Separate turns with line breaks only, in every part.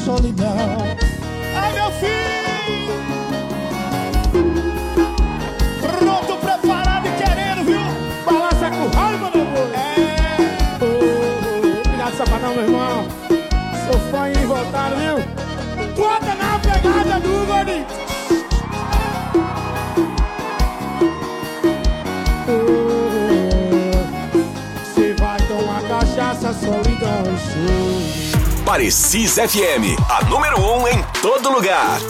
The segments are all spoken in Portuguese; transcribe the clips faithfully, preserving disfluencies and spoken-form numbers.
solidão. Ai, meu filho, pronto, preparado e querendo, viu? Balança com raiva, meu amor. É, oh, oh. Obrigado, Safadão, meu irmão. Sou fã e voltado, viu? Bota na pegada do gordinho. Você vai tomar cachaça, solidão, show.
Parecis F M, a número um em todo lugar.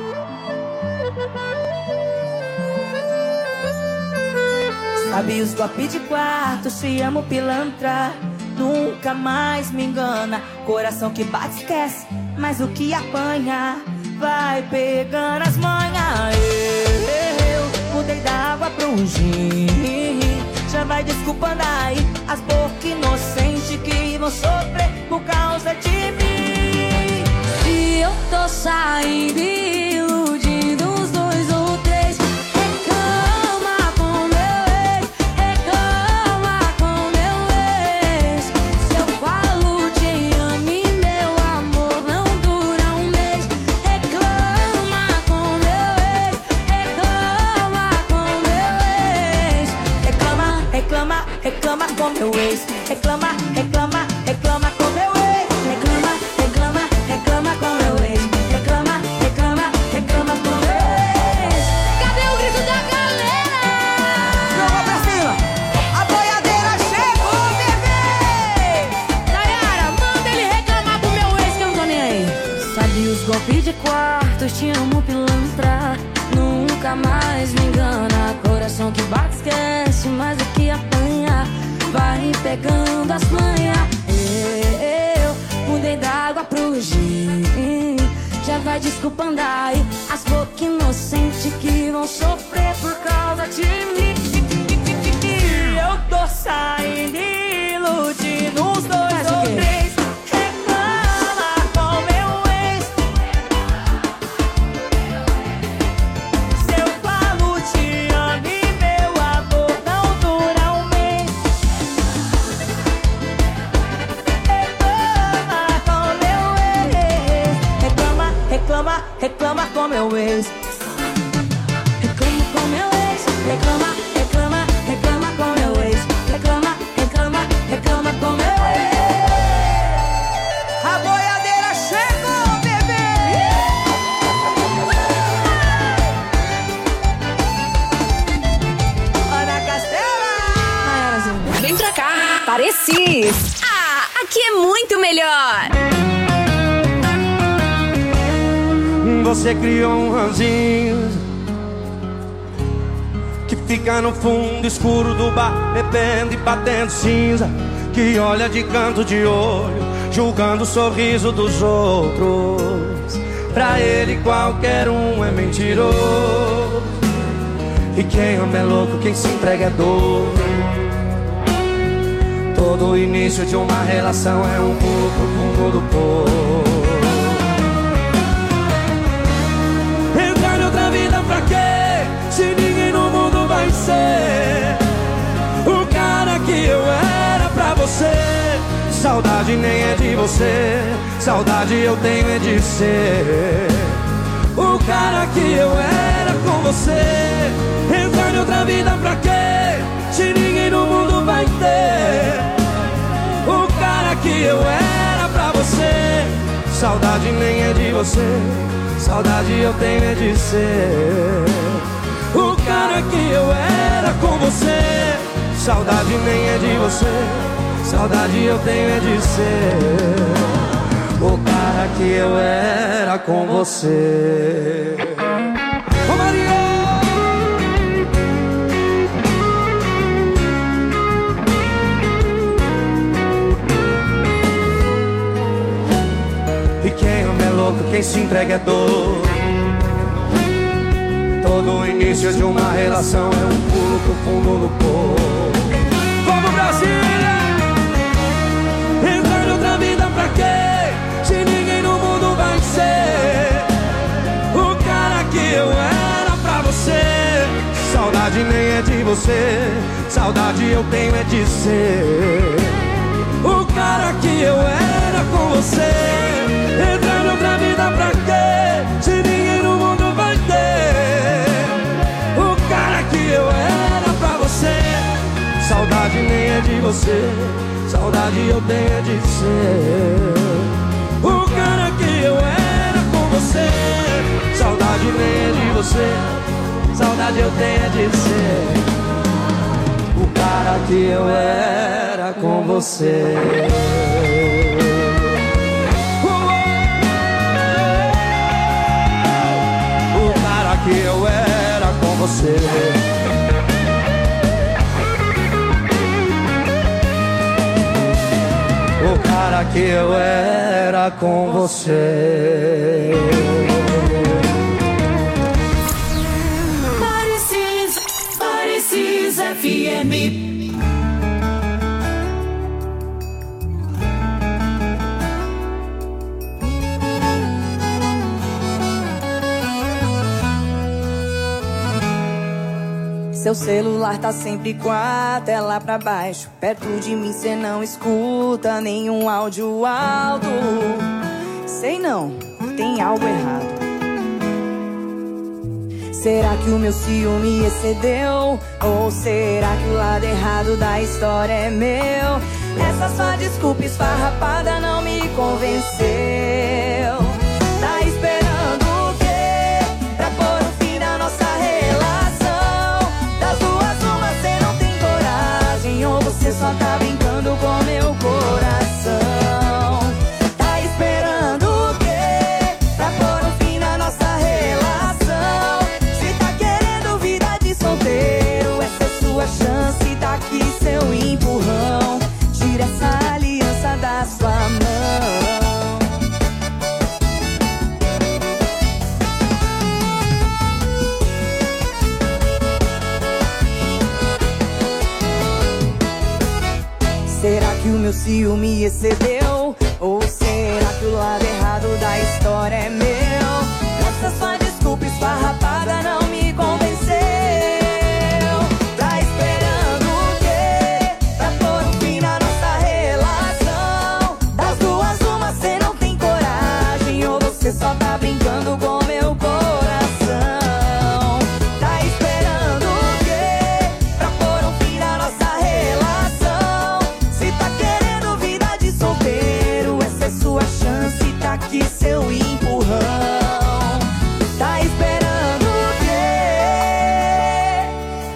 Sabe os golpes de quarto, te amo pilantra. Nunca mais me engana. Coração que bate esquece, mas o que apanha vai pegando as manhas. Eu mudei da água pro gin. Já vai desculpando aí as bocas inocentes que vão sofrer por causa de mim.
E eu tô saindo iludindo uns dois ou três. Reclama com meu ex, reclama com meu ex. Se eu falo te amo e meu amor não dura um mês. Reclama com meu ex, reclama com meu ex.
Reclama, reclama, reclama com meu ex. Reclama, reclama, reclama com meu ex. Reclama, reclama, reclama com meu ex. Reclama, reclama, reclama com meu ex.
Cadê o grito da galera?
Joga pra cima. A boiadeira chegou, bebê.
Nayara, manda ele reclamar pro meu ex que eu não tô nem aí.
Sabe os golpes de quarto, te amo pilantra. Nunca mais me engana. Coração que bate esquece, mas o que apanha vai pegando as manhas. Eu mudei da água pro gin. Já vai desculpando aí as bocas inocentes que vão sofrer por causa de mim. Eu tô saindo iludindo uns dois ou três. Reclama com meu ex. Se eu falo te amo e meu amor não dura um mês. Reclama com meu ex. Reclama, reclama, reclama com meu ex. Reclama com meu ex. Reclama, reclama, reclama com meu ex. Reclama, reclama, reclama com meu ex. A boiadeira chegou, bebê. Ana Castela.
Vem pra cá, Parecis. Ah, aqui é muito melhor.
Você criou um ranzinho que fica no fundo escuro do bar, bebendo e batendo cinza, que olha de canto de olho, julgando o sorriso dos outros. Pra ele qualquer um é mentiroso, e quem ama é louco, quem se entrega é doido. Todo início de uma relação é um pulo pro fundo do poço. Entrar em outra vida pra quê? Se ninguém no mundo vai ser o cara que eu era pra você. Saudade nem é de você, saudade eu tenho é de ser o cara que eu era com você. Entrar em outra vida pra quê? Se ninguém no mundo vai ter o cara que eu era pra você. Saudade nem é de você, saudade eu tenho é de ser o cara que eu era com você. Saudade nem é de você, saudade eu tenho é de ser o cara que eu era com você. Ô Maria! E quem ama é louco, quem se entrega é doido. Todo início de uma relação é um pulo pro fundo do poço. Vamos Brasília! Entrar em outra vida pra quê? Se ninguém no mundo vai ser o cara que eu era pra você. Saudade nem é de você, saudade eu tenho é de ser o cara que eu era com você. Entrar em outra vida saudade nem é de você, saudade eu tenho é de ser o cara que eu era com você. Saudade nem é de você, saudade eu tenho é de ser o cara que eu era com você. O cara que eu era com você. O cara que eu era com você.
Parecis, Parecis F M.
Seu celular tá sempre com a tela pra baixo. Perto de mim cê não escuta nenhum áudio alto. Sei não, tem algo errado. Será que o meu ciúme excedeu? Ou será que o lado errado da história é meu? Essa sua desculpa esfarrapada não me convenceu. Tá esperando o quê? Pra pôr um fim na nossa relação? Das duas uma cê não tem coragem, ou você só tá brincando com meu coração? Tá esperando o quê? Pra pôr um fim na nossa relação? Se tá querendo vida de solteiro, essa é sua chance, tá aqui seu empurrão. Tira essa aliança da sua mão. Será que o meu ciúme excedeu? Ou será que o lado errado da história é meu? Essa sua desculpa esfarrapada não me convenceu. Tá esperando o quê? Pra pôr um fim na nossa relação? Das duas uma cê não tem coragem, ou você só tá brincando com meu coração? Tá esperando o quê? Pra pôr um fim na nossa relação? Se tá querendo vida de solteiro, essa é sua chance, tá aqui seu empurrão. Tá esperando o quê?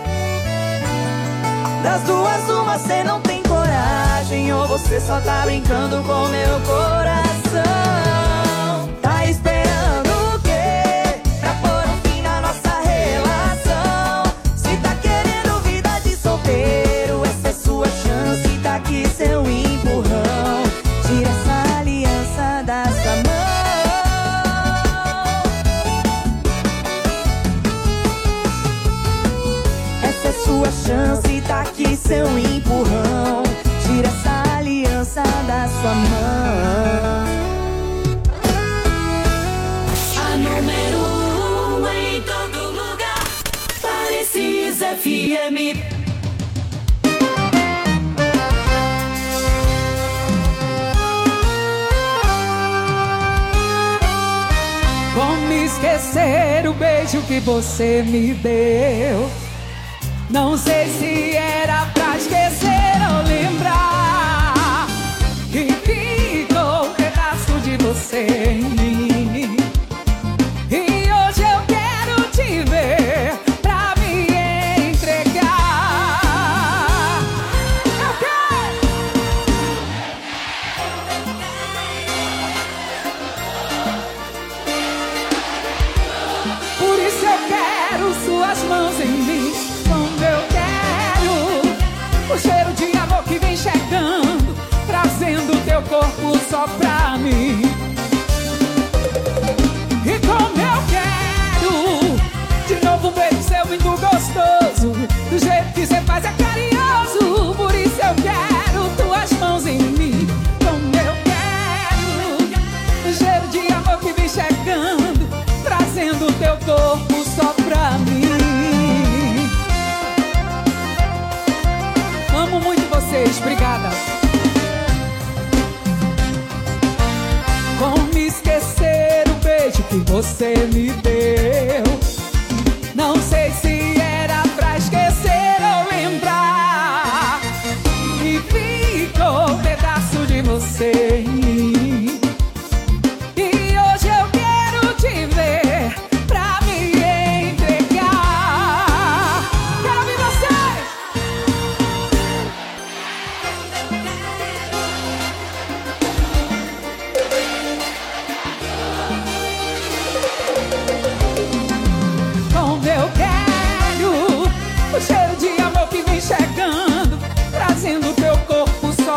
Das duas uma cê não tem coragem, ou você só tá brincando com meu coração? Tá esperando o quê? Pra pôr um fim na nossa relação? Se tá querendo vida de solteiro, essa é sua chance, tá aqui seu empurrão. Tira essa aliança da sua mão. Essa é sua chance, tá aqui seu empurrão. Tira essa aliança da sua mão.
A número um em todo lugar. Parecis F M.
Como esquecer o beijo que você me deu? Não sei se era pra esquecer ou lembrar que ficou um pedaço de você em mim. E hoje eu quero te ver pra me entregar. Eu quero. Por isso eu quero suas mãos em mim. Como eu quero o cheiro de amor que vem chegando, trazendo teu corpo só pra mim. E como eu quero de novo um beijo seu muito gostoso, do jeito que cê faz é carinhoso. Por isso eu quero tuas mãos em mim. Como eu quero o cheiro de amor que vem chegando, trazendo teu corpo só pra mim. Amo muito vocês, obrigada. Como esquecer o beijo que você me deu? Não sei se era pra esquecer ou lembrar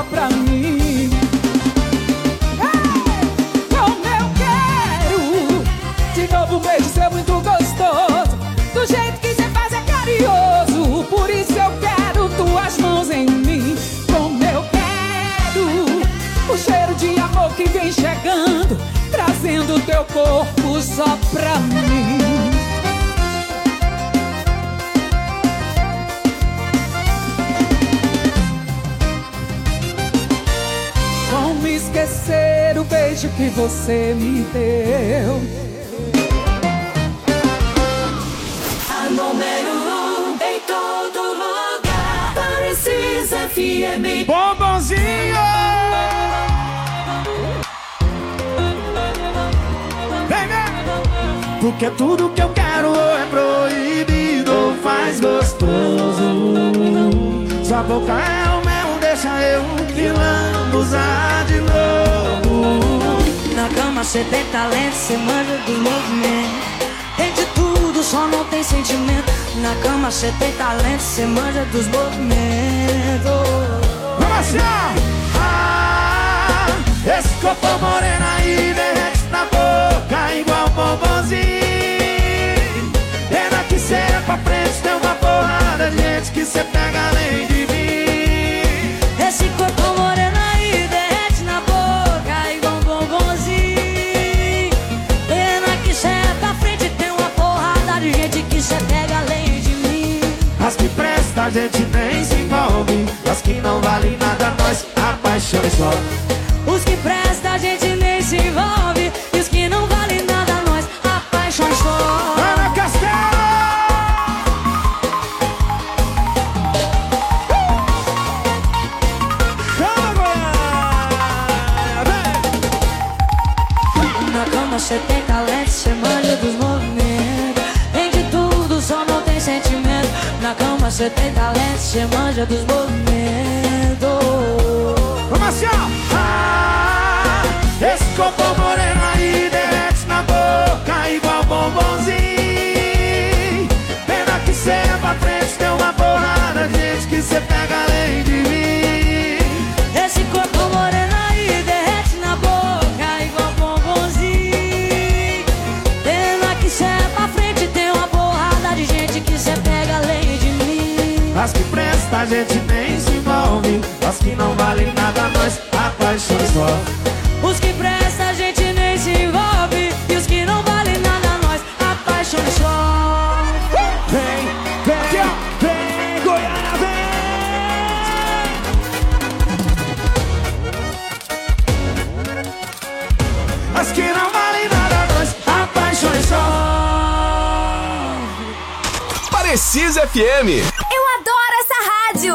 só pra mim. Hey, como eu quero de novo um beijo seu muito gostoso. Do jeito que cê faz é carinhoso. Por isso eu quero tuas mãos em mim. Como eu quero o cheiro de amor que vem chegando, trazendo teu corpo só pra mim. Como esquecer o beijo que você me deu.
A número um em todo lugar. Parecis F M.
Bombonzinho! Vem, vem! Porque tudo que eu quero é proibido ou faz gostoso. Sua boca é o mel, deixa eu que lambuzar de novo.
Na cama cê tem talento, cê manja do movimento. Tem de tudo, só não tem sentimento. Na cama cê tem talento, cê manja dos movimentos.
Vamos assim, ó! Ah, esse corpo moreno aí derrete na boca igual bombonzinho. Pena que cê é pra frente, tem uma porrada de gente que cê pega além de mim.
Esse corpo moreno aí derrete na boca igual bombonzinho. Pena que cê é pra frente, tem uma porrada de gente que cê pega além de mim.
As que presta a gente nem se envolve, as que não valem nada nós apaixonamos só.
Os que presta a gente nem se envolve, e os que não valem nada nós apaixonamos só.
Ana Castelo!
Na cama cê tem talento, cê manja dos movimentos. Tem de tudo, só não tem sentimento. Na cama cê tem talento, cê manja dos movimentos.
Vamos assim, ó! Ah, esse corpo moreno aí derrete na boca igual bombonzinho. Pena que cê é pra frente, tem uma porrada de gente que cê pega além de mim.
Esse corpo moreno aí derrete na boca igual bombonzinho. Pena que cê é pra frente, tem uma porrada de gente que cê pega além de mim.
As que presta a gente nem se envolve, as que não valem nada nós apaixonamos só.
Os que presta a gente nem se envolve, e os que não valem nada nós apaixonamos só.
Vem, vem, vem, Goiânia, vem! As que não valem nada nós apaixonamos só.
Parecis F M.
Eu adoro essa rádio.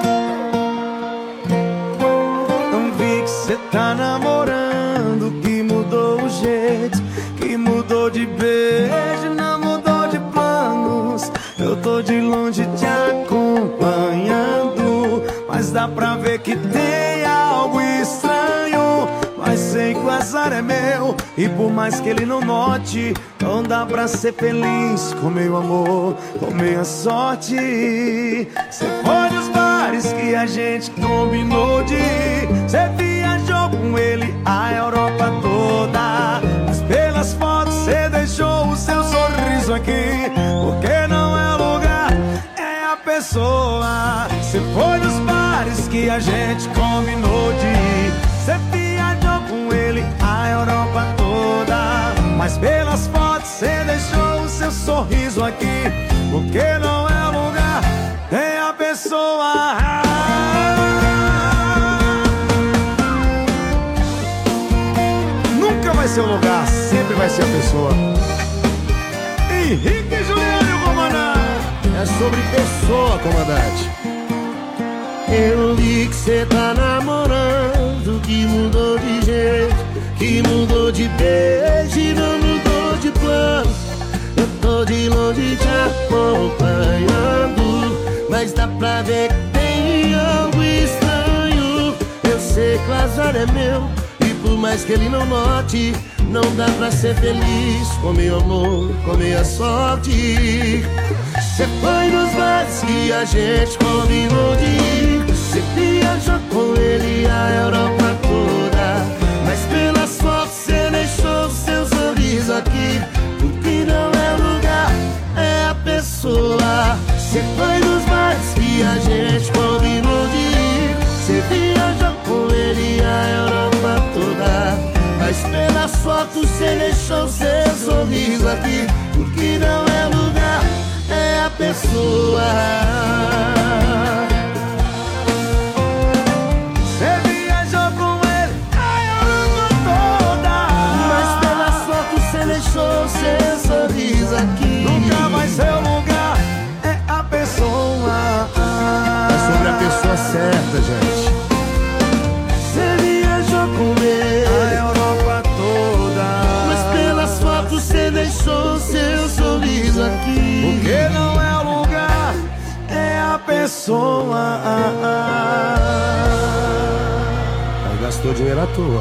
Não vi que cê tá namorando, que mudou o jeito, que mudou de beijo, não mudou de planos. Eu tô de longe te acompanhando, mas dá pra ver que tem algo estranho. Mas sei que o azar é meu, e por mais que ele não note, não dá pra ser feliz com meu amor, com minha sorte. Cê foi nos bares que a gente combinou de ir, cê viajou com ele a Europa toda, mas pelas fotos cê deixou o seu sorriso aqui, porque não é o lugar, é a pessoa. Cê foi nos bares que a gente combinou de ir, cê viajou com ele a Europa toda, mas pelas fotos cê deixou o seu sorriso aqui, porque não é o lugar, é a pessoa. Nunca vai ser o lugar, sempre vai ser a pessoa. Henrique Juliano, comandante.
É sobre pessoa, comandante. Eu li que cê tá namorando, que mudou de jeito, que mudou de beijo e não mudou de plano. Eu tô de longe te acompanhando, mas dá pra ver que tem algo estranho. Eu sei que o azar é meu, e por mais que ele não note, não dá pra ser feliz com meu amor, com minha sorte. Cê foi nos bares que a gente combinou de ir, Você viajou com ele a Europa toda, mas pelas fotos você deixou seu sorriso aqui. O que não é lugar é a pessoa. Você foi nos bares que a gente combinou de ir. Você viajou com ele a Europa toda, mas pelas fotos você deixou seu sorriso aqui. O que não é lugar é a pessoa. Você viajou com ele a Europa toda, mas pelas fotos você deixou seu sorriso aqui.
Nunca mais seu lugar é a pessoa.
É sobre a pessoa certa, gente. Você viajou com ele
A Europa toda,
mas pelas fotos você deixou seu sorriso aqui.
o que não é o lugar é a pessoa.
Aí gastou dinheiro à toa.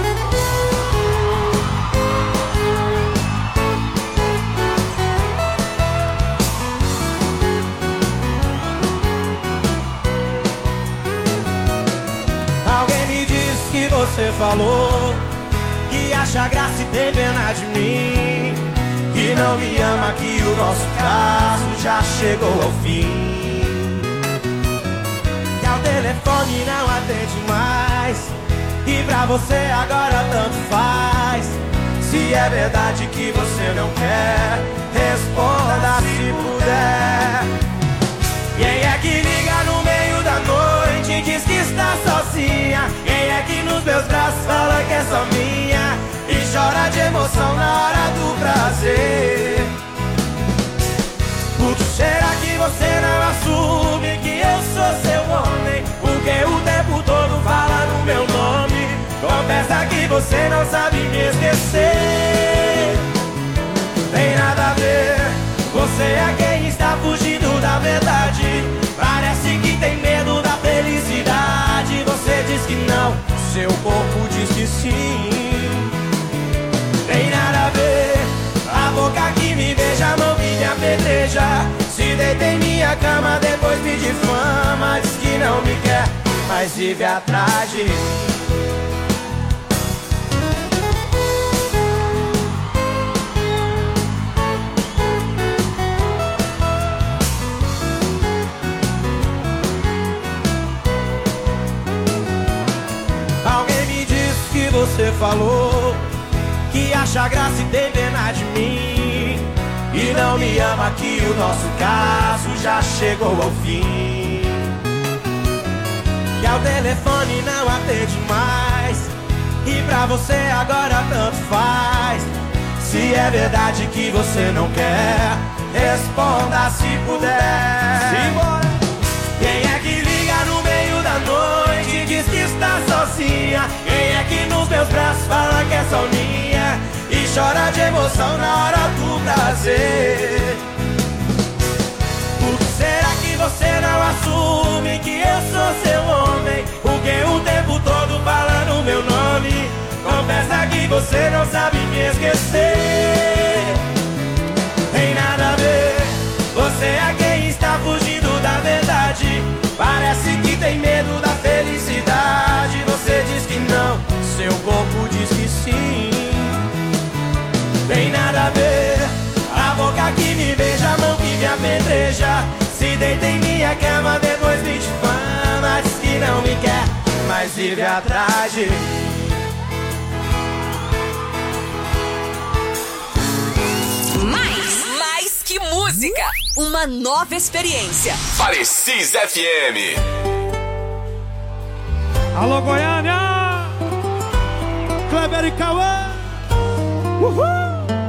Alguém me disse que você falou que acha graça e tem pena de mim, que não me ama, que o nosso caso já chegou ao fim, que ao telefone não atende mais, e pra você agora tanto faz. Se é verdade que você não quer, responda se puder. Quem é que liga no meio da noite e diz que está sozinha? Quem é que nos meus braços fala que é só minha e chora de emoção na hora do prazer? Por que será que você não assume que eu sou seu homem? Porque o tempo todo fala no meu nome. Confessa que você não sabe me esquecer. Tem nada a ver, você é quem está fugindo da verdade. Parece que tem medo da felicidade. Você diz que não, seu corpo diz que sim. Tem nada a ver, a boca que me beija, a mão que me apedreja. Se deita em minha cama, depois me difama. Diz que não me quer, mas vive atrás de mim. Você falou que acha graça e tem pena de mim, e não me ama, que o nosso caso já chegou ao fim, que ao telefone não atende mais, e pra você agora tanto faz. Se é verdade que você não quer, responda se puder. Simbora. Quem é que liga no meio da noite e diz que está sozinha? Quem é que nos meus braços fala que é só minha e chora de emoção na hora do prazer? Por que será que você não assume que eu sou seu homem? Porque o tempo todo fala no meu nome. Confessa que você não sabe me esquecer. Tem nada a ver, você é quem está fugindo da verdade. Parece que tem medo da felicidade. Você diz que não, seu corpo diz que sim. Tem nada a ver, a boca que me beija, a mão que me apedreja. Se deita em minha cama, depois me difama. Diz que não me quer, mas vive atrás de mim.
Mais, mais que música, uma nova experiência.
Parecis F M.
Alô, Goiânia! Kleber e Cauã! Uhul!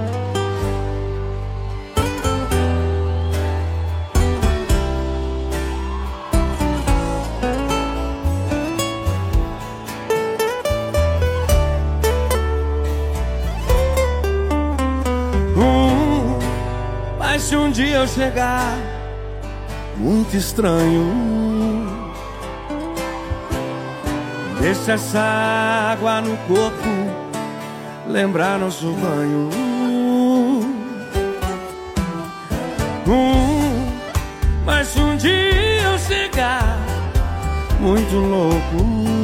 Mas se um dia eu chegar muito estranho, deixa essa água no corpo lembrar nosso banho. Hum, mas se um dia eu chegar muito louco.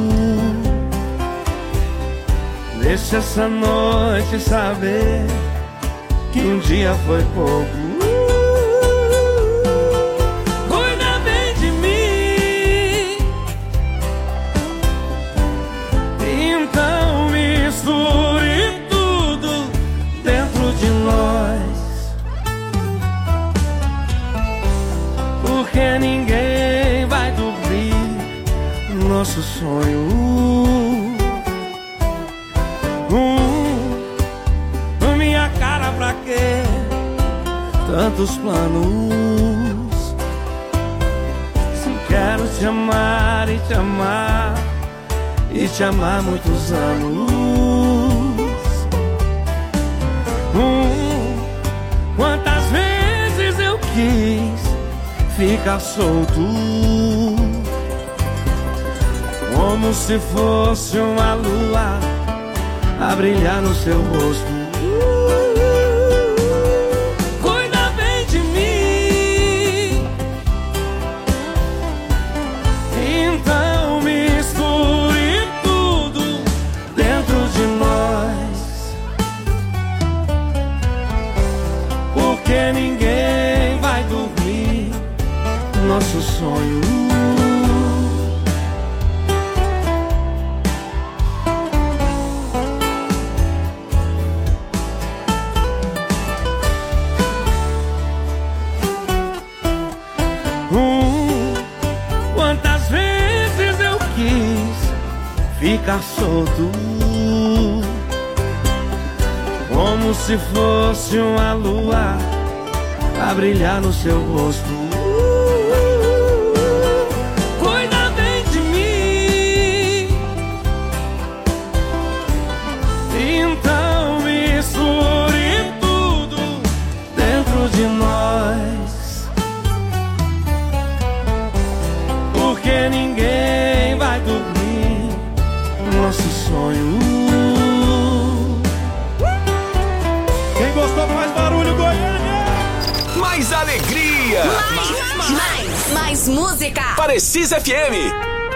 Deixa essa noite saber que um dia foi pouco. Cuida bem de mim, então misture tudo dentro de nós, porque ninguém vai dormir nosso sonho. Hum, minha cara, pra quê? Tantos planos. Se quero te amar e te amar e te amar muitos anos. Hum, quantas vezes eu quis ficar solto, como se fosse uma lua a brilhar no seu rosto. Cuida bem de mim, então misture tudo dentro de nós, porque ninguém vai dormir nosso sonho. Ficar solto, como se fosse uma lua a brilhar no seu rosto. Cuida bem de mim, então misture tudo dentro de nós, porque ninguém vai dormir nosso sonho.
Quem gostou, mais barulho, Goiânia!
Mais alegria!
Mais, mais, mais, mais música!
Parecis F M!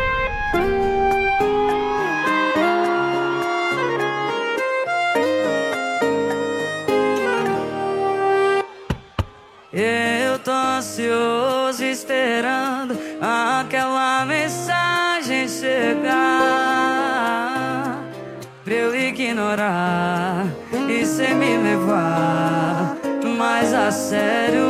Eu tô ansioso esperando aquela mensagem chegar, pra eu ignorar e cê me levar mais a sério.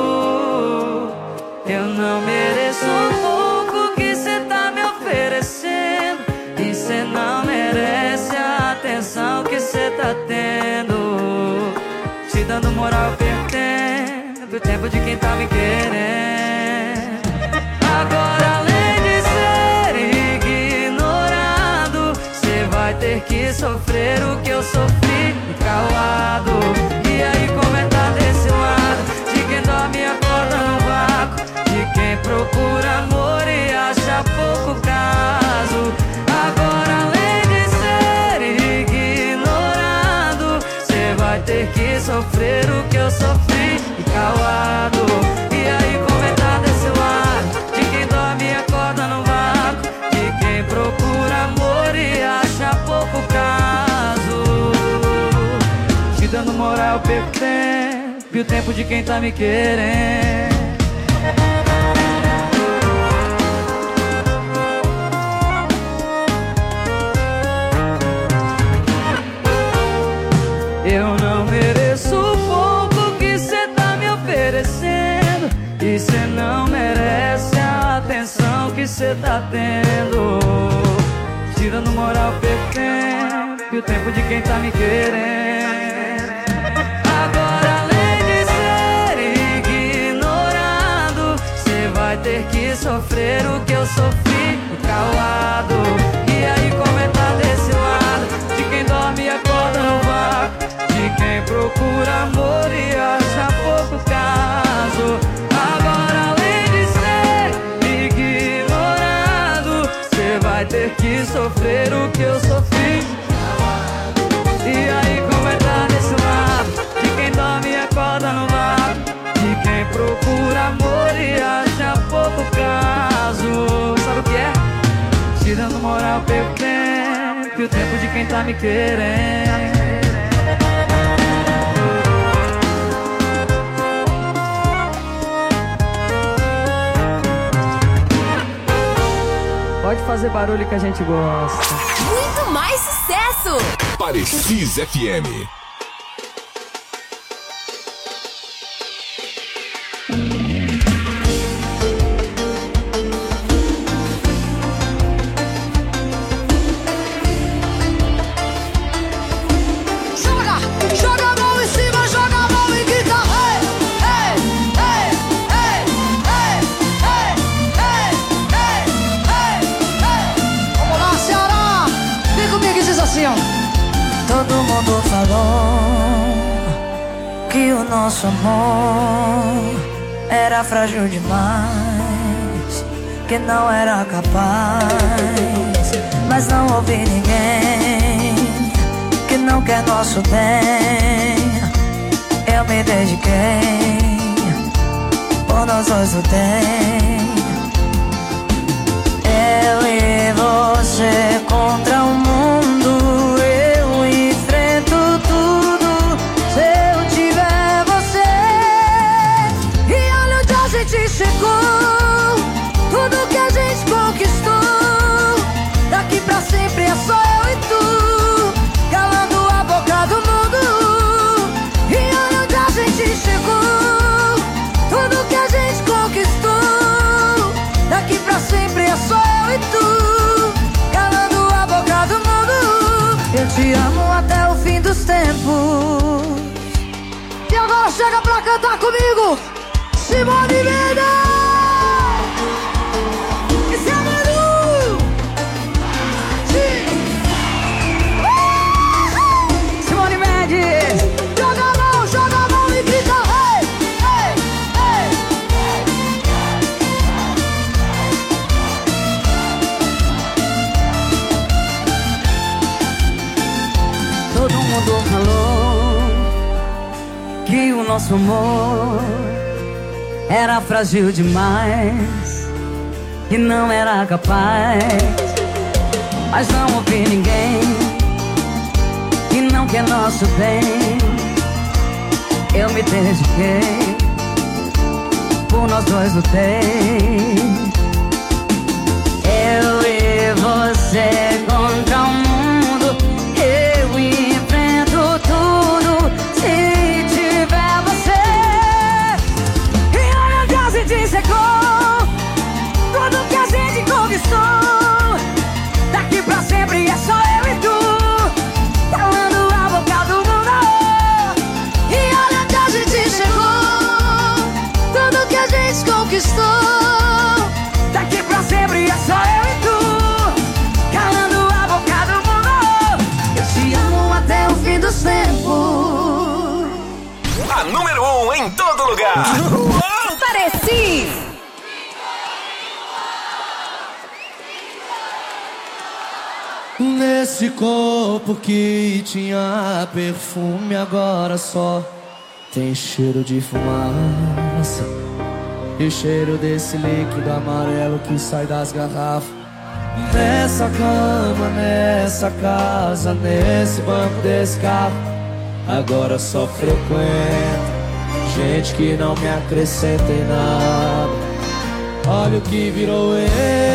Eu não mereço um pouco que cê tá me oferecendo, e cê não merece a atenção que cê tá tendo. Te dando moral perdendo o tempo de quem tá me querendo. Agora, além de ser ignorado, cê vai ter que sofrer o que eu sofri calado. E aí, como é tá desse lado, de quem dorme e acorda no vácuo, de quem procura amor e acha pouco caso. Agora, além de ser ignorado, cê vai ter que sofrer o que eu sofri calado. E aí, como é tá desse lado, de quem dorme e acorda no vácuo, de quem procura amor e acha pouco caso. Te dando moral, perco tempo e o tempo de quem tá me querendo. Eu não mereço o pouco que cê tá me oferecendo, e cê não merece a atenção que cê tá tendo. Tirando moral, perco tempo e o tempo de quem tá me querendo. Agora, além de ser ignorado, cê vai ter que sofrer o que eu sofri calado. E aí, como é tá desse lado, de quem dorme e acorda no vácuo, de quem procura amor e acha pouco caso. Agora, além de ser ignorado, cê vai ter que sofrer o que eu sofri. E aí, como é tá desse lado, de quem dorme e acorda no vácuo, de quem procura amor e acha pouco caso. Sabe o que é? namorar eu perco tempo, e o tempo de quem tá me querendo. Pode fazer barulho que a gente gosta.
Muito mais sucesso!
Parecis F M.
Todo mundo falou que o nosso amor era frágil demais, que não era capaz. Mas não ouvi ninguém que não quer nosso bem. Eu me dediquei, por nós dois lutei. Eu e você contra o mundo. Chegou, tudo que a gente conquistou. Daqui pra sempre é só eu e tu, calando a boca do mundo. E olha onde a gente chegou, tudo que a gente conquistou. Daqui pra sempre é só eu e tu, calando a boca do mundo. Eu te amo até o fim dos tempos. E agora chega pra cantar comigo, Simone Mendes! Esse é o Manu! Uh! Simone Mendes! Joga a mão, joga a mão e grita: hey, hey, hey, hey. Todo mundo falou que o nosso amor era frágil demais, que não era capaz. Mas não ouvi ninguém que não quer nosso bem. Eu me dediquei, por nós dois lutei. Eu e você contra o mundo. Eu enfrento tudo se tiver você. A gente chegou, tudo que a gente conquistou. Daqui pra sempre é só eu e tu, calando a boca do mundo. E olha onde a gente chegou, tudo que a gente conquistou. Daqui pra sempre é só eu e tu, calando a boca do mundo. Eu te amo até o fim dos tempos.
A número um em todo lugar.
Parecis.
Nesse corpo que tinha perfume, agora só tem cheiro de fumaça. E o cheiro desse líquido amarelo que sai das garrafas. Nessa cama, nessa casa, nesse banco desse carro, agora só frequento gente que não me acrescenta em nada. Olha o que virou eu,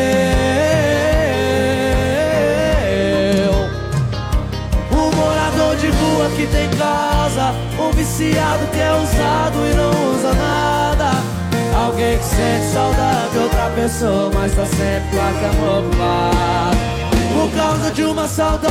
um morador de rua que tem casa, um viciado que é usado e não usa nada. Alguém que sente saudade de outra pessoa, mas tá sempre com a cama ocupada. Por causa de uma saudade,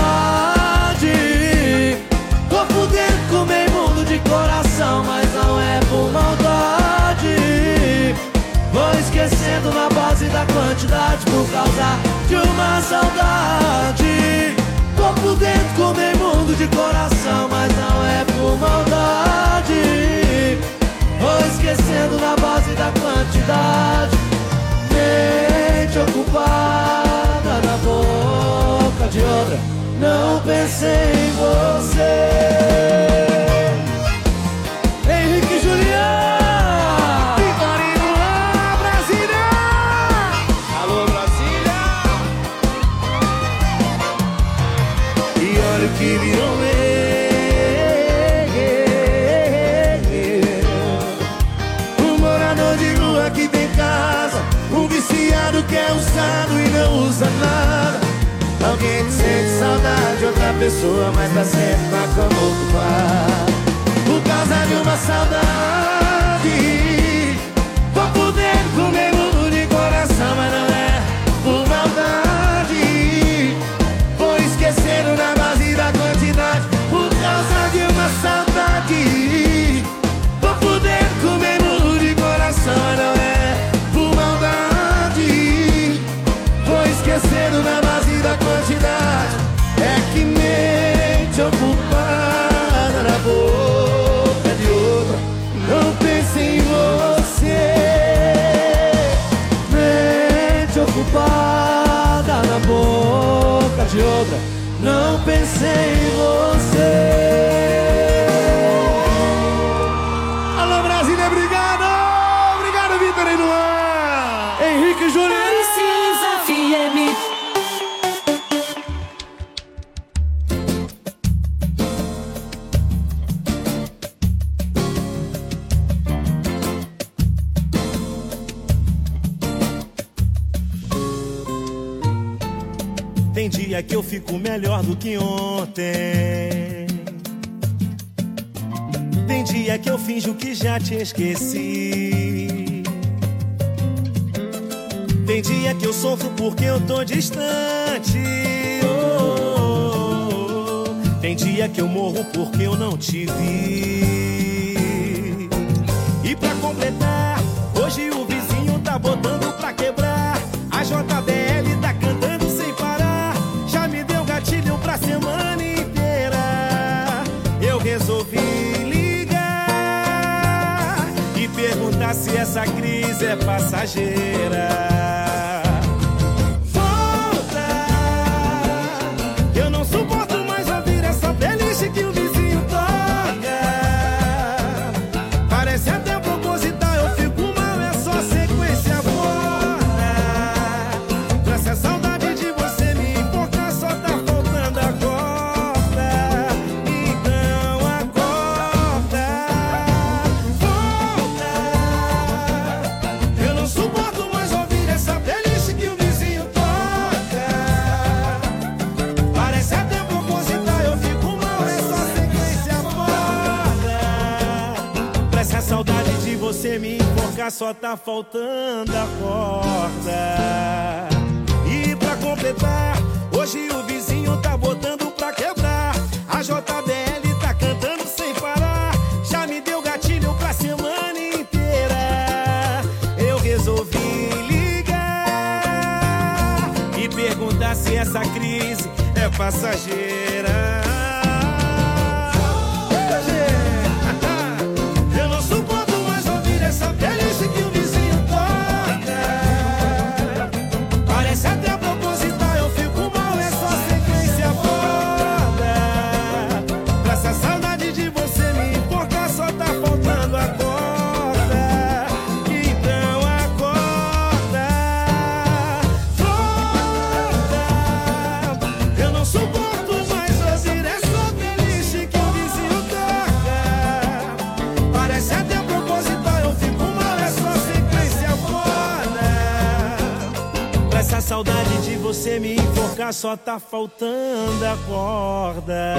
tô fudendo com meio mundo de coração, mas não é por maldade. Vou esquecendo na base da quantidade, por causa de uma saudade. Tô fudendo com meio mundo de coração, mas não é por maldade. Vou esquecendo na base da quantidade. Mente ocupada na boca de outra, não pensei em você. Henrique e Julián, Vitorino lá, Brasília. Alô, Brasília.
olho que virou meu. Um morador de rua que tem casa, um viciado que é usado e não usa nada. Alguém que sente saudade de outra pessoa, mas tá sempre com a cama ocupada. Por causa de uma saudade, vou poder comer mundo de coração, mas não é por maldade. Vou esquecendo na base da quantidade. Por causa de uma saudade, vou poder comer mundo de coração, mas não é por maldade. Vou esquecendo na base da quantidade. É que mente ocupada na boca de outra, não pense em você. Mente ocupada na boca de outra, não pense em você. Alô Brasília, obrigado! Obrigado, Vitor e Luan! Henrique e Juliano!
F M.
Tem dia que eu fico melhor do que ontem. Tem dia que eu finjo que já te esqueci. Tem dia que eu sofro porque eu tô distante. Oh, oh. Tem dia que eu morro porque eu não te vi. E pra completar, hoje o vizinho tá botando pra quebrar. A J B L tá cantando sem parar. Já me deu gatilho pra semana inteira. Eu resolvi ligar e perguntar se essa crise é passageira. Que o vizinho toca, parece até proposital. Eu fico mal, é só sequência morna. Pra essa saudade de você me enforcar, só tá faltando a corda. Então acorda, volta. Eu não suporto mais ouvir essa playlist que o vizinho toca. Parece até proposital, eu fico essa saudade de você me enforcar, só tá faltando a corda. E pra completar, hoje o vizinho tá botando pra quebrar. A J B L tá cantando sem parar. Já me deu gatilho pra semana inteira. Eu resolvi ligar e perguntar se essa crise é passageira. Essa playlist que o vizinho toca, parece até proposital. Eu fico mal, é só sequência foda. Pra essa saudade de você me enforcar, só tá faltando a corda. Então acorda, volta. Eu não suporto mais ouvir essa playlist que o vizinho toca. Parece até proposital. Essa saudade de você me enforcar, só tá faltando a corda.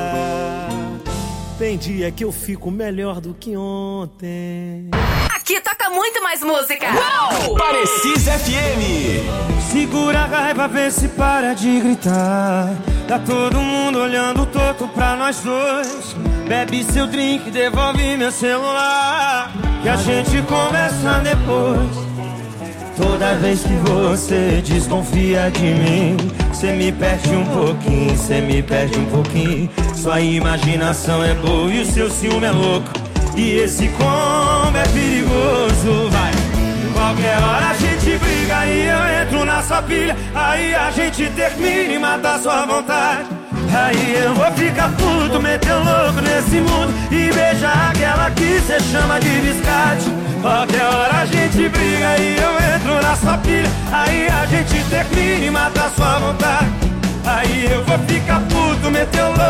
Tem dia que eu fico melhor do que ontem.
Aqui toca muito mais música.
Uou! Parecis F M.
Segura a raiva, vê se para de gritar. Tá todo mundo olhando torto pra nós dois. Bebe seu drink, devolve meu celular, que a gente conversa depois. Toda vez que você desconfia de mim, cê me perde um pouquinho, cê me perde um pouquinho. Sua imaginação é boa e o seu ciúme é louco. E esse combo é perigoso, vai. Qualquer hora a gente briga e eu entro na sua pilha. Aí a gente termina e mata a sua vontade. Aí eu vou ficar puto, meter louco nesse mundo e beijar aquela que cê chama de biscate. Qualquer hora a gente briga e eu entro na sua pilha. Aí a gente termina e mata a sua vontade. Aí eu vou ficar puto, meter louco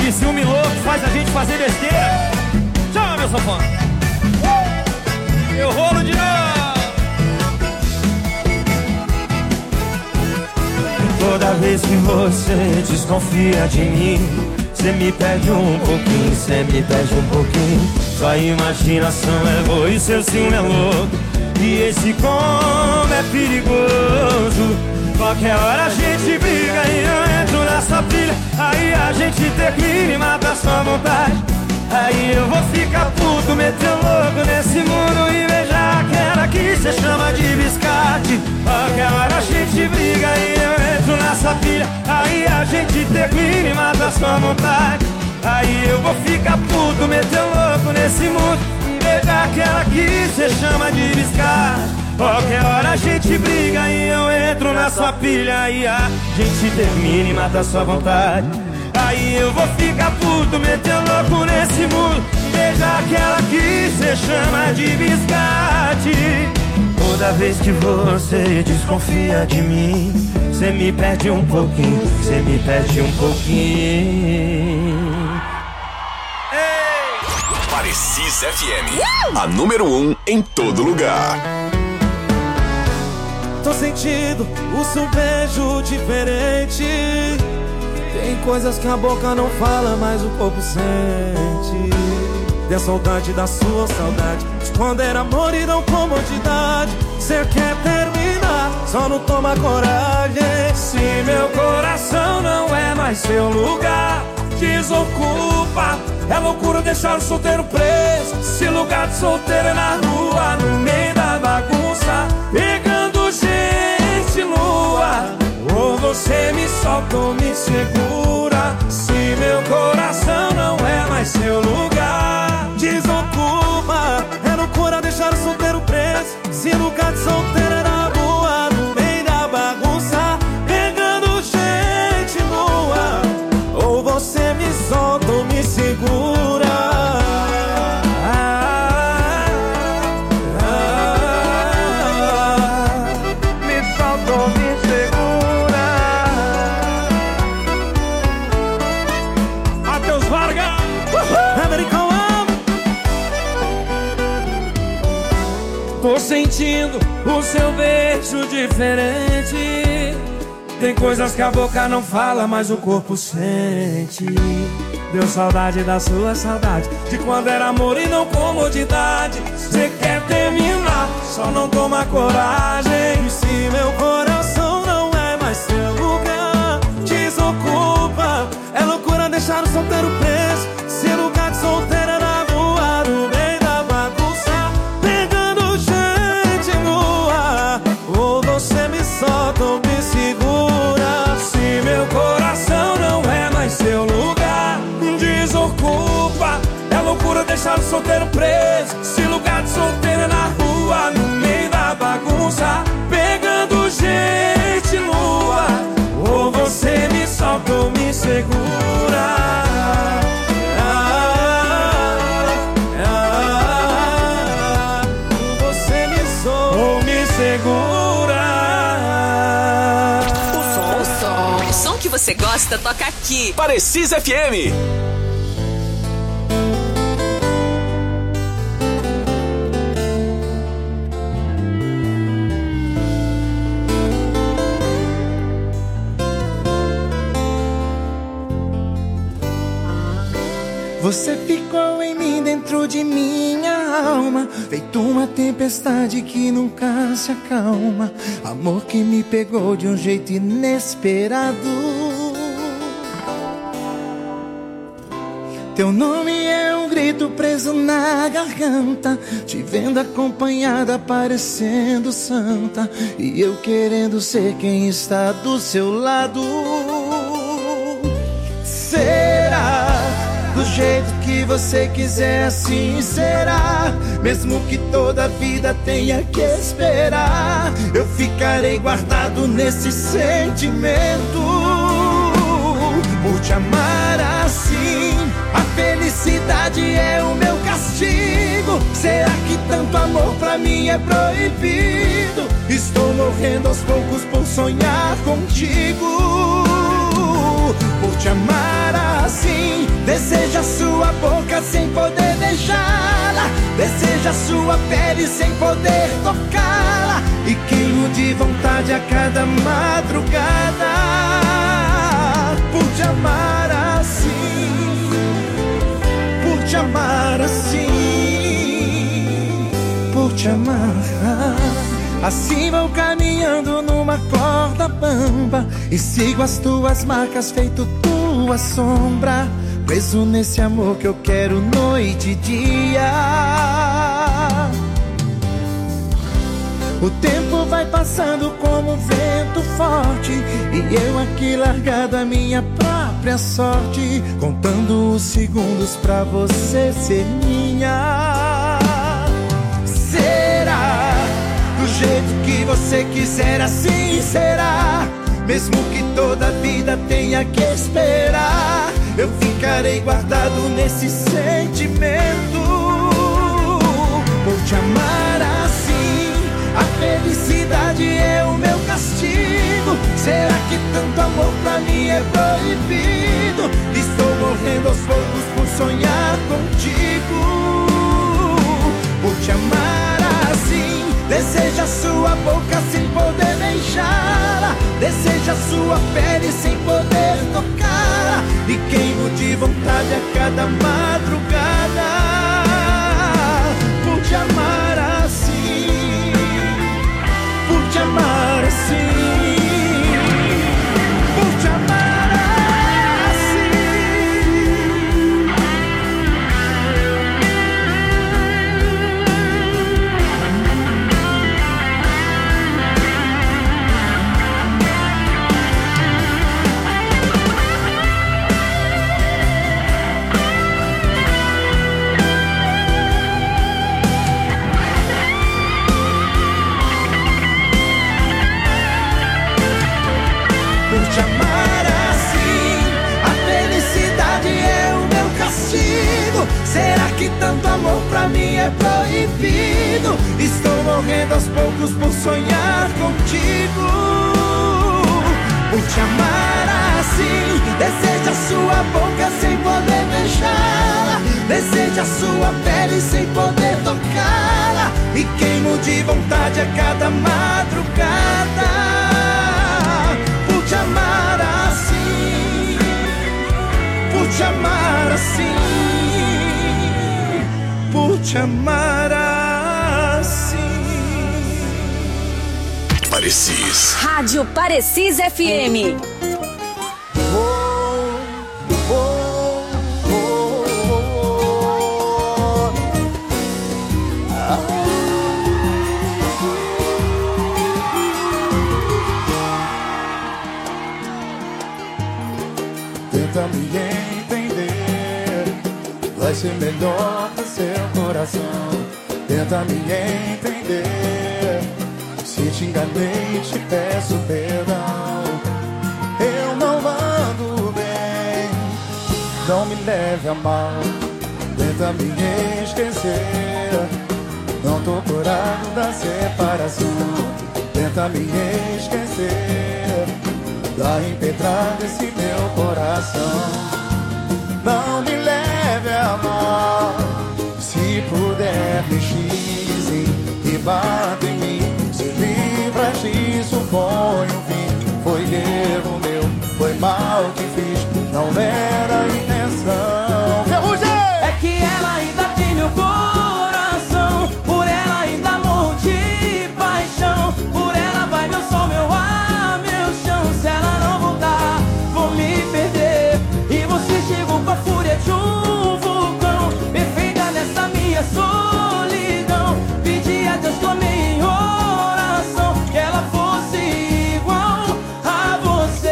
de ciúme louco faz a gente fazer besteira. Chama, meu sofão. Eu rolo de novo. Toda vez que você desconfia de mim, cê me pede um pouquinho, cê me pede um pouquinho. Sua imaginação é boa e seu ciúme é louco. E esse como é perigoso. Qualquer hora a gente briga e eu entro nessa pilha. Aí a gente termina e mata a sua vontade. Aí eu vou ficar puto, meter louco nesse mundo e beijar aquela que cê chama de biscate. Qualquer hora a gente briga e eu entro nessa pilha. Aí a gente termina e mata a sua vontade. Aí eu vou ficar puto, meter louco nesse mundo e beijar aquela que cê chama de biscate. Qualquer hora a gente briga e eu entro na sua pilha. E a gente termina e mata a sua vontade. Aí eu vou ficar puto, meter louco nesse mundo, beijar aquela que cê chama de biscate. Toda vez que você desconfia de mim, cê me pede um pouquinho, cê me pede um pouquinho.
Ei! Parecisa F M, a número um em todo lugar.
Tô sentindo o seu beijo diferente. Tem coisas que a boca não fala, mas o corpo sente. Tem a saudade da sua saudade, de quando era amor e não comodidade. Cê quer terminar, só não toma coragem. Se meu coração não é mais seu lugar, desocupa. É loucura deixar o solteiro preso. Se lugar de solteiro é na rua, no meio da bagunça, pegando gente nua. Ou você me solta ou me segura. Se meu coração não é mais seu lugar, desocupa. É loucura deixar o solteiro preso. Se lugar de solteiro é na rua, no meio da bagunça, pegando gente nua. Ou você me solta ou me segura. Ah, ah, ah, me solta ou me segura. Matheus Vargas, American Love. Tô sentindo o seu beijo diferente. Tem coisas que a boca não fala, mas o corpo sente. Deu saudade da sua saudade, de quando era amor e não comodidade. Cê quer terminar, só não toma coragem. E se meu coração não é mais seu lugar, desocupa. É loucura deixar o solteiro preso. Se lugar de solteiro é na rua, no meio da bagunça, pegando gente nua. Ou você me solta ou me segura. Se meu coração não é mais seu lugar, desocupa. É loucura deixar o solteiro preso. Se lugar de solteiro é na rua, no meio da bagunça, pegando gente nua. Ou você me solta ou me segura. Ah, ah, você me solta ou me segura.
O som, o som, o som que você gosta toca aqui.
Parecisa F M.
Você ficou em mim, dentro de minha alma, feito uma tempestade que nunca se acalma. Amor que me pegou de um jeito inesperado. Teu nome é um grito preso na garganta, te vendo acompanhada parecendo santa, e eu querendo ser quem está do seu lado. Será? Do jeito que você quiser, assim será. Mesmo que toda a vida tenha que esperar, eu ficarei guardado nesse sentimento. Por te amar assim, a felicidade é o meu castigo. Será que tanto amor pra mim é proibido? Estou morrendo aos poucos por sonhar contigo. Por por te amar assim. Deseja sua boca sem poder beijá-la, deseja sua pele sem poder tocá-la, e queimo de vontade a cada madrugada por te amar assim, por te amar assim, por te amar. Assim vou caminhando numa corda bamba e sigo as tuas marcas feito tua sombra, preso nesse amor que eu quero noite e dia. O tempo vai passando como um vento forte, e eu aqui largado a minha própria sorte, contando os segundos pra você ser minha. Será do jeito que você quiser, assim será, mesmo que toda a vida tenha que esperar. Eu ficarei guardado nesse sentimento por te amar assim. A felicidade é o meu castigo. Será que tanto amor pra mim é proibido? Estou morrendo aos poucos por sonhar contigo, por te amar assim. Deseja sua boca sem poder beijá-la, deseja sua pele sem poder tocá-la, e queimo de vontade a cada madrugada por te amar assim, por te amar assim, por te amar assim. Por te amar assim, a felicidade é o meu castigo. Será que tanto amor pra mim é proibido? Estou morrendo aos poucos por sonhar contigo, por te amar assim. Deseja sua boca sem poder beijá-la, deseja sua pele sem poder tocá-la, e queimo de vontade a cada madrugada por te amar assim, por te amar assim, por te amar assim.
Parecis.
Rádio Parecis F M.
Tenta me entender, vai ser melhor pro seu coração. Tenta me entender, se te enganei te peço perdão. Eu não ando bem, não me leve a mal. Tenta me esquecer, não tô curado da separação. Tenta me esquecer, dá empedrada esse meu coração. Não me leve a mal, se puder me xingem e bata em mim. Se livra disso, põe um fim. Foi erro meu, foi mal que fiz, não era a intenção.
É que ela ainda tem meu coração, por ela ainda morro de paixão. Por ela vai meu sol, meu ar, meu chão. Se ela não voltar, vou me perder. E você chegou com a fúria de um vulcão, perfeita nessa minha solidão. Pedi a Deus, clamei em oração, que ela fosse igual a você.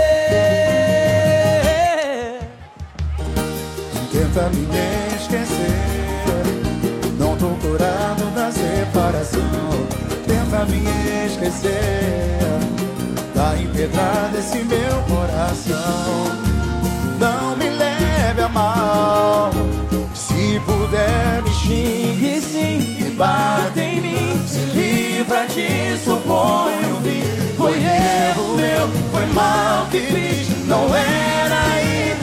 Tenta me esquecer, não tô curado da separação. Tenta me esquecer, tá empedrado esse meu coração. Não me leve a mal, se puder me xingue sim e bata em mim. Se livra disso, põe um fim. Foi erro meu, foi mal que fiz, não era a intenção.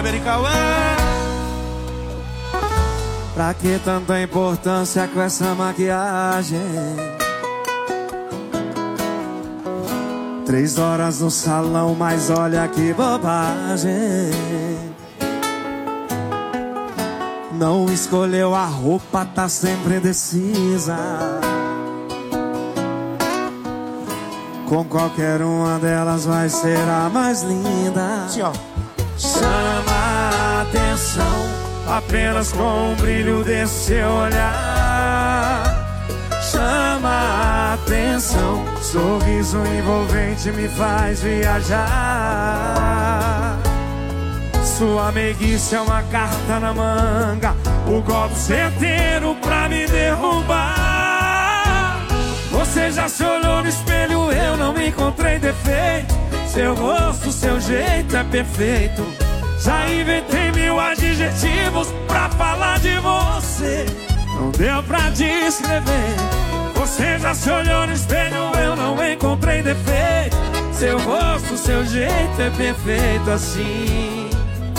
Kleber e Cauã.
Pra que tanta importância com essa maquiagem? Três horas no salão, mas olha que bobagem. Não escolheu a roupa, tá sempre indecisa. Com qualquer uma delas vai ser a mais linda.
Sim, ó.
Chama a atenção apenas com o brilho desse seu olhar. Chama a atenção, sorriso envolvente me faz viajar. Sua meiguice é uma carta na manga, o golpe certeiro pra me derrubar. Você já se olhou no espelho, eu não encontrei defeito. Seu rosto, seu jeito é perfeito. Já inventei mil adjetivos pra falar de você. Não deu pra descrever. Você já se olhou no espelho, eu não encontrei defeito. Seu rosto, seu jeito é perfeito assim.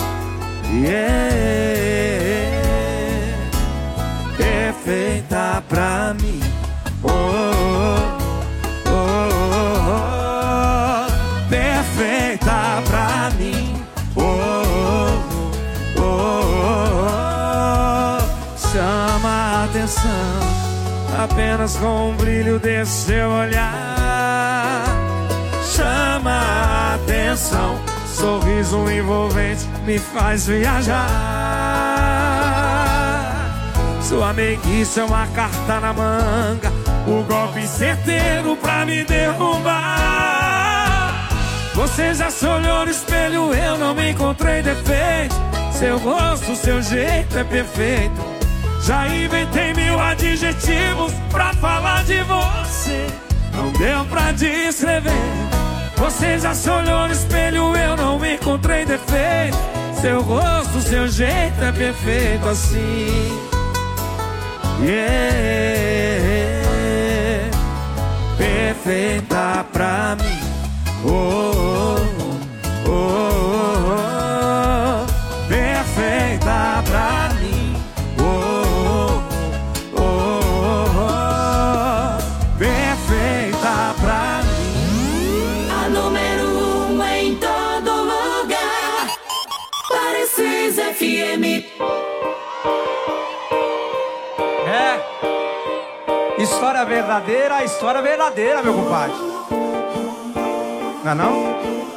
Yeah, perfeita pra mim. Oh, oh, oh, oh, oh. Perfeita pra mim. Oh, oh, oh, oh. Chama a atenção apenas com o brilho desse seu olhar. Chama a atenção, sorriso envolvente me faz viajar. Sua meiguice é uma carta na manga, o golpe certeiro pra me derrubar. Você já se olhou no espelho, eu não me encontrei defeito. Seu rosto, seu jeito é perfeito. Já inventei mil adjetivos pra falar de você. Não deu pra descrever. Você já se olhou no espelho, eu não encontrei defeito. Seu rosto, seu jeito é perfeito assim. Yeah, perfeita pra mim. Oh, oh, oh, oh, oh. Perfeita pra mim. Oh, oh, oh, oh. Perfeita pra mim.
A número um em todo lugar. Parecis F M.
É, história verdadeira, história verdadeira, meu compadre. Não é não?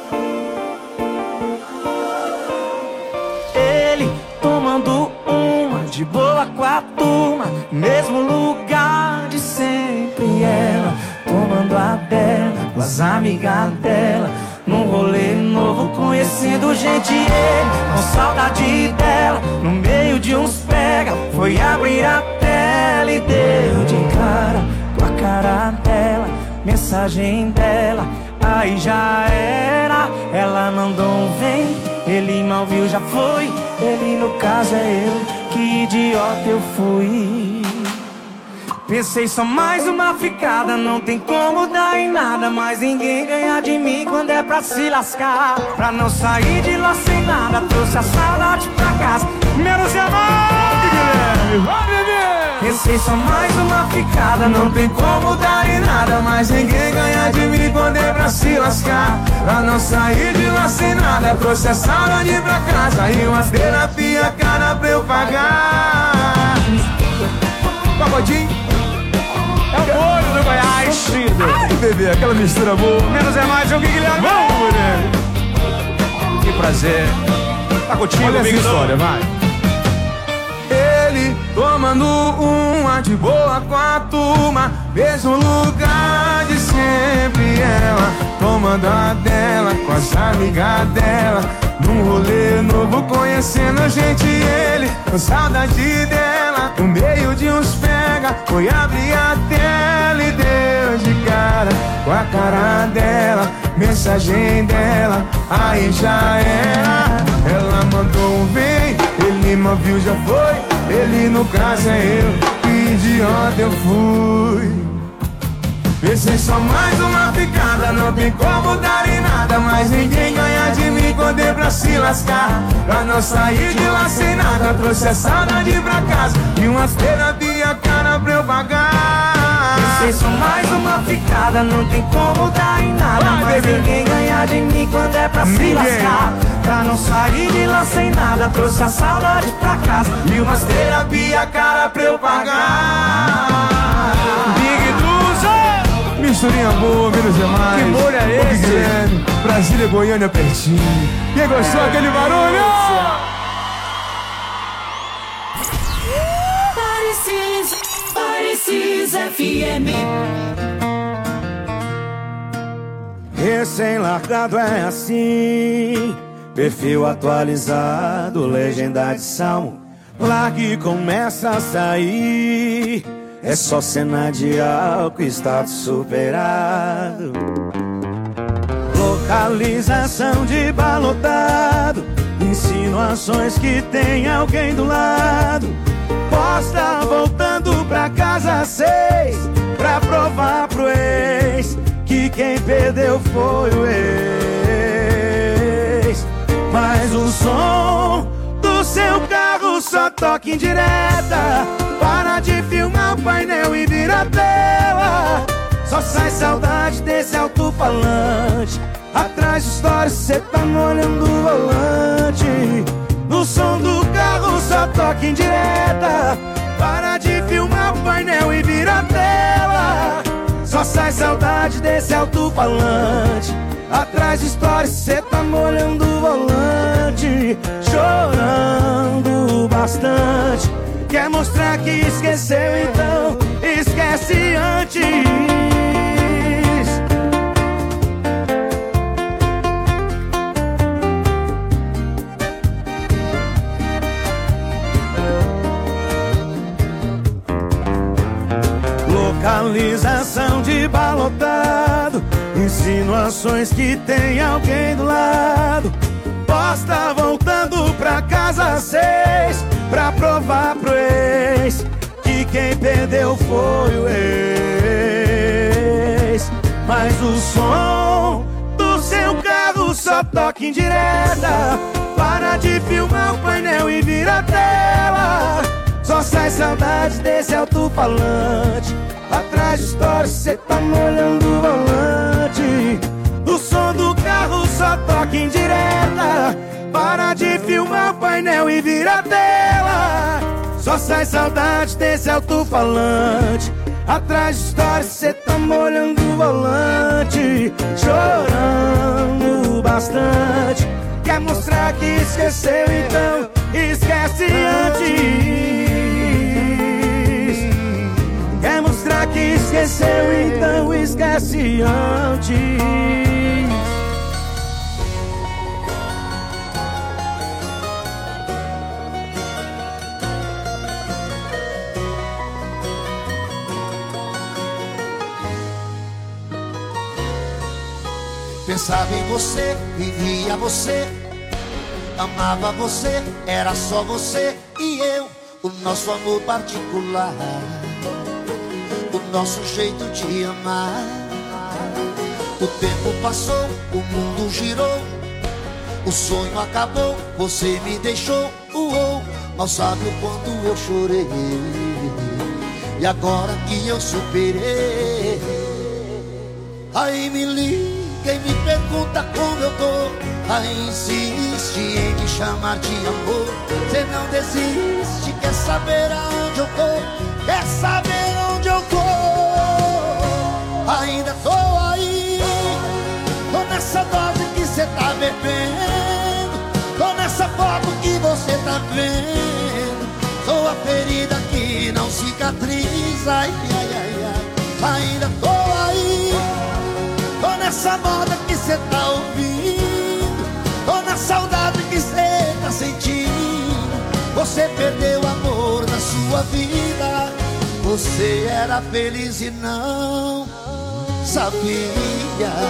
Ele tomando uma de boa com a turma, mesmo lugar de sempre. Ela tomando a dela, com as amigas dela, num rolê novo, conhecendo gente. Ele com saudade dela, no meio de uns pega, foi abrir a tela e deu de cara com a cara dela, mensagem dela. Aí já era, ela mandou um vem, ele mal viu, já foi. Ele no caso é eu, que idiota eu fui. Pensei só mais uma ficada, não tem como dar em nada, mas ninguém ganha de mim quando é pra se lascar. Pra não sair de lá sem nada, trouxe a saudade pra casa. Menos amor, Guilherme, vai beber! Pensei só mais uma ficada, não tem como dar em nada, mas ninguém ganha de mim quando é pra se lascar. Pra não sair de lá sem nada, trouxe a saudade pra casa e umas terapia cara pra eu pagar. Pagodinho é o molho do Goiás. Ai, bebê, aquela mistura boa. Menos é mais, eu que Guilherme. Vamos, mulher. Que prazer. Tá contigo, olha essa história, vai. Ele tomando uma de boa com a turma, mesmo lugar de sempre. Ela tomando a dela, com as amigas dela, num rolê novo, conhecendo gente. Ele com saudade dela, no meio de uns pega, foi abrir a tela e deu de cara com a cara dela, mensagem dela. Aí já era, ela mandou um vem, ele não viu, já foi. Ele no caso é eu, que idiota eu fui. Pensei só mais uma picada, não tem como dar em nada, mas ninguém ganha de mim quando é pra se lascar. Pra não sair de lá sem nada, trouxe a saudade pra casa e umas terapia cara pra eu pagar.
Pensei só mais uma picada, não tem como dar em nada,
Vai,
mas
bebê.
ninguém ganha de mim quando é pra
Ninguém.
se lascar. Pra não sair de lá sem nada, trouxe a saudade pra casa
E umas terapia cara pra eu pagar. Big Duza, misturinha boa, menos demais.
Que molho é esse?
Guilherme, Brasília e Goiânia pertinho. Quem gostou aquele barulho?
Parecis, Parecis F M.
Recém-largado é assim, perfil atualizado, legenda de salmo. Largue e começa a sair, é só cena de álcool, status superado. Localização de balotado, insinuações que tem alguém do lado. Posta voltando pra casa às seis, pra provar pro ex que quem perdeu foi o ex. Mas o som do seu carro só toca em direta. Para de filmar o painel e vira a tela. Só sai saudade desse alto-falante. Atrás de stories cê tá molhando o volante. O som do carro só toca em direta. Para de filmar o painel e vira a tela. Só sai saudade desse alto-falante. Atrás de stories cê tá molhando o volante. Chorando bastante. Quer mostrar que esqueceu, então esquece antes. Localização de balotado, insinuações que tem alguém do lado. Posta voltando pra casa às seis, pra provar pro ex que quem perdeu foi o ex. Mas o som do seu carro só toca em direta. Para de filmar o painel e vira a tela. Só sai saudade desse alto-falante. Atrás de stories cê tá molhando o volante. O som do carro só toca em direta. Para de filmar o painel e vira a tela. Só sai saudade desse alto-falante. Atrás de stories cê tá molhando o volante. Chorando bastante. Quer mostrar que esqueceu, então esquece antes. Quer mostrar que esqueceu, então esquece antes.
Pensava em você, vivia você, amava você, era só você e eu. O nosso amor particular, o nosso jeito de amar. O tempo passou, o mundo girou, o sonho acabou, você me deixou. Uou, mal sabe o quanto eu chorei, e agora que eu superei. Aí me liga e me pergunta como eu tô. Aí insiste em me chamar de amor. Cê não desiste, quer saber aonde eu tô, quer saber onde eu tô. Ainda tô aí, tô nessa dose que cê tá bebendo, tô nessa foto que você tá vendo. Sou a ferida que não cicatriza, ai, ai, ai, ai. Ainda tô aí, tô nessa moda que cê tá ouvindo, tô na saudade que cê tá sentindo. Você perdeu o amor na sua vida, você era feliz e não sabia.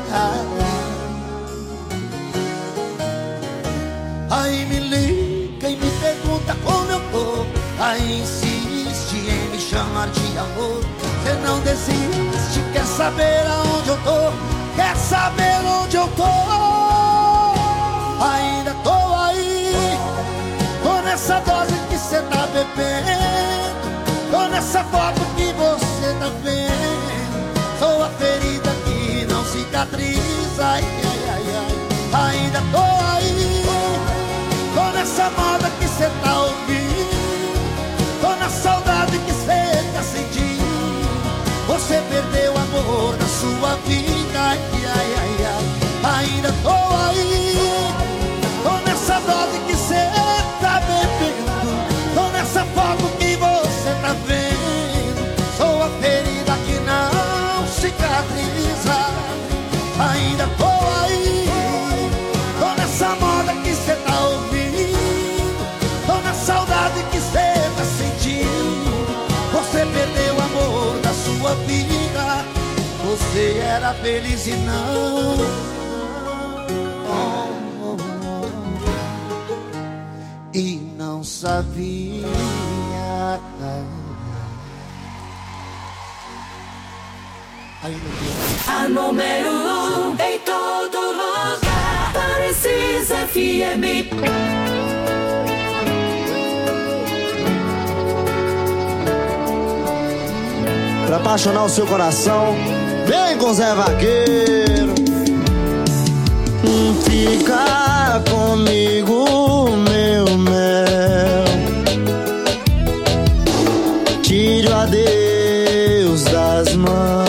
Aí me liga e me pergunta como eu tô. Aí insiste em me chamar de amor. Você não desiste, quer
saber aonde eu tô, quer saber onde eu tô. Ainda tô aí, tô nessa dose que cê tá bebendo, tô nessa foto que você tá vendo. Sou a ferida que não cicatriza, ai, ai, ai, ai. Ainda tô aí, tô nessa moda que cê tá ouvindo, tô na saudade que cê tá sentindo. Você perdeu o amor da sua vida, ai, ai, ai, ai. Ainda tô aí, tô nessa dose que cê tá bebendo, tô nessa foto que você tá vendo. Sou a ferida que não cicatriza. Ainda tô aí, tô nessa moda que cê tá ouvindo, tô na saudade que cê tá sentindo. Você perdeu o amor da sua vida, você era feliz e não. Oh, oh, oh. E não sabia. Aí, meu Deus.
A número um em todo lugar, Parecis F M.
Pra apaixonar o seu coração, vem com Zé Vaqueiro. Fica comigo, meu mel. Tire o adeus das mãos.